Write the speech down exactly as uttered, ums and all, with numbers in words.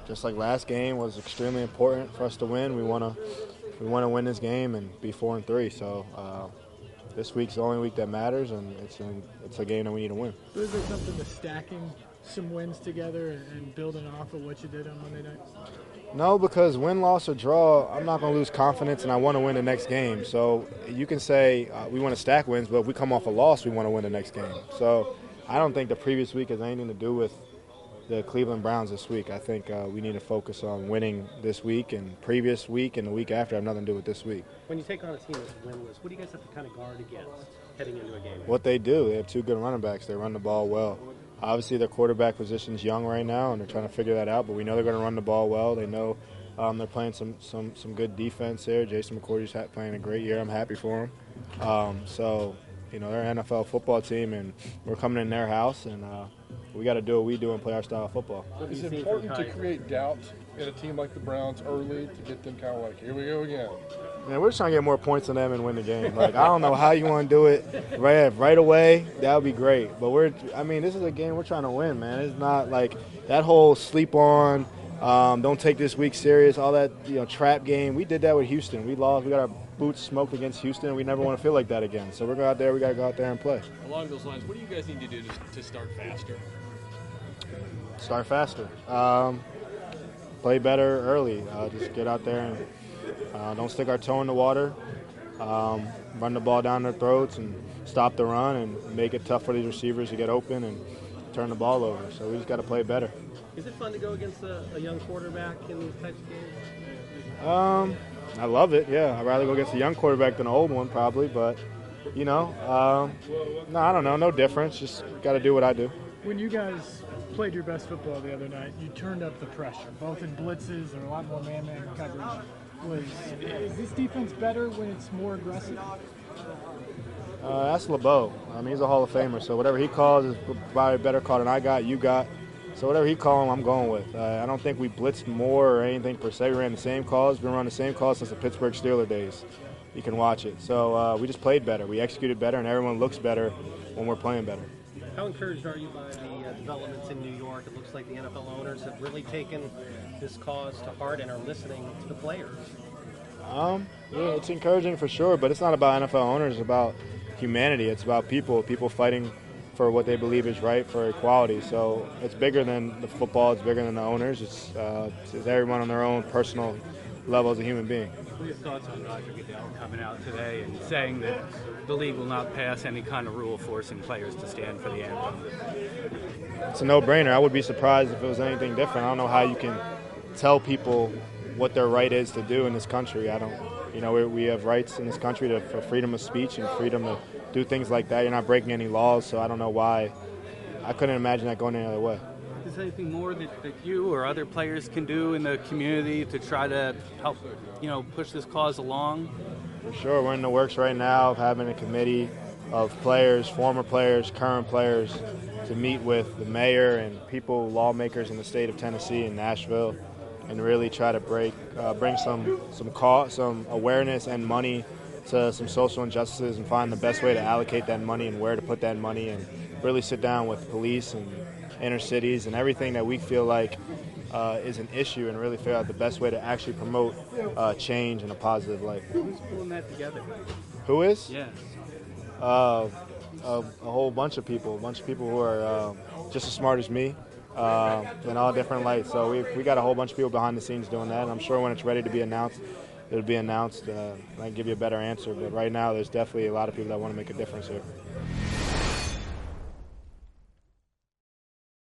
just like last game was extremely important for us to win. We want to we want to win this game and be four and three. So uh, this week's the only week that matters, and it's a, it's a game that we need to win. So is there something to stacking some wins together and building off of what you did on Monday night? No, because win, loss, or draw, I'm not going to lose confidence, and I want to win the next game. So you can say uh, we want to stack wins, but if we come off a loss, we want to win the next game. So I don't think the previous week has anything to do with the Cleveland Browns this week. I think uh, we need to focus on winning this week, and previous week and the week after have nothing to do with this week. When you take on a team that's winless, what do you guys have to kind of guard against heading into a game? What they do, they have two good running backs. They run the ball well. Obviously, their quarterback position's young right now, and they're trying to figure that out, but we know they're going to run the ball well. They know um, they're playing some, some, some good defense there. Jason McCourty's playing a great year. I'm happy for him. Um, so, you know, they're an N F L football team, and we're coming in their house, and uh, we got to do what we do and play our style of football. Is it important to create doubt in a team like the Browns early to get them kind of like, here we go again? Man, we're just trying to get more points than them and win the game. Like, I don't know how you want to do it right right away. That would be great. But we're, I mean, this is a game we're trying to win, man. It's not like that whole sleep on, um, don't take this week serious, all that, you know, trap game. We did that with Houston. We lost. We got our boots smoked against Houston. We never want to feel like that again. So we're going out there. We got to go out there and play. Along those lines, what do you guys need to do to, to start faster? Start faster. Um, play better early. Uh, just get out there and uh, don't stick our toe in the water. Um, run the ball down their throats and stop the run and make it tough for these receivers to get open and turn the ball over. So we just got to play better. Is it fun to go against a, a young quarterback in these types of games? Um, I love it, yeah. I'd rather go against a young quarterback than an old one probably, but, you know, um, no, I don't know, no difference. Just got to do what I do. When you guys played your best football the other night, you turned up the pressure, both in blitzes or a lot more man-man coverage. Was, is this defense better when it's more aggressive? Uh, that's LeBeau. I mean, he's a Hall of Famer, so whatever he calls is probably a better call than I got, you got. So whatever he calls, I'm going with. Uh, I don't think we blitzed more or anything per se. We ran the same calls. We've been running the same calls since the Pittsburgh Steelers days. You can watch it. So uh, we just played better. We executed better, and everyone looks better when we're playing better. How encouraged are you by the uh, developments in New York? It looks like the N F L owners have really taken this cause to heart and are listening to the players. Um, yeah, it's encouraging for sure, but it's not about N F L owners. It's about humanity. It's about people, people fighting for what they believe is right, for equality. So it's bigger than the football. It's bigger than the owners. It's, uh, it's everyone on their own personal level as a human being. What are your thoughts on Roger Goodell coming out today and saying that the league will not pass any kind of rule forcing players to stand for the anthem? It's a no-brainer. I would be surprised if it was anything different. I don't know how you can tell people what their right is to do in this country. I don't, you know, we, we have rights in this country to, for freedom of speech and freedom to do things like that. You're not breaking any laws, so I don't know why. I couldn't imagine that going any other way. Is there anything more that, that you or other players can do in the community to try to help, you know, push this cause along? For sure. We're in the works right now of having a committee of players, former players, current players, to meet with the mayor and people, lawmakers in the state of Tennessee and Nashville, and really try to break, uh, bring some some cause, some awareness and money to some social injustices and find the best way to allocate that money and where to put that money, and really sit down with police and inner cities and everything that we feel like uh, is an issue, and really figure out the best way to actually promote uh, change in a positive light. Who's pulling that together? Who is? Yes. Uh, a, a whole bunch of people, a bunch of people who are uh, just as smart as me, uh, in all different lights. So we we got a whole bunch of people behind the scenes doing that, and I'm sure when it's ready to be announced, it'll be announced. Uh, I can give you a better answer, but right now there's definitely a lot of people that want to make a difference here.